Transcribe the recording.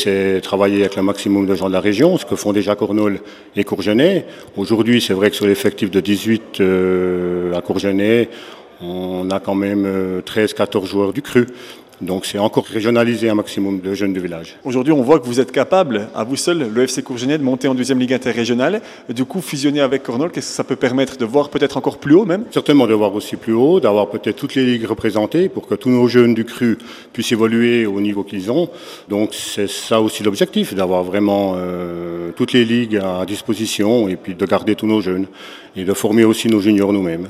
c'est travailler avec le maximum de gens de la région, ce que font déjà Cornol et Courgenay. Aujourd'hui, c'est vrai que sur l'effectif de 18 à Courgenay, on a quand même 13-14 joueurs du cru. Donc c'est encore régionaliser un maximum de jeunes du village. Aujourd'hui, on voit que vous êtes capable, à vous seul, le FC Courgenay, de monter en deuxième ligue interrégionale. Du coup, fusionner avec Cornol, qu'est-ce que ça peut permettre de voir peut-être encore plus haut même? Certainement de voir aussi plus haut, d'avoir peut-être toutes les ligues représentées pour que tous nos jeunes du cru puissent évoluer au niveau qu'ils ont. Donc c'est ça aussi l'objectif, d'avoir vraiment toutes les ligues à disposition et puis de garder tous nos jeunes et de former aussi nos juniors nous-mêmes.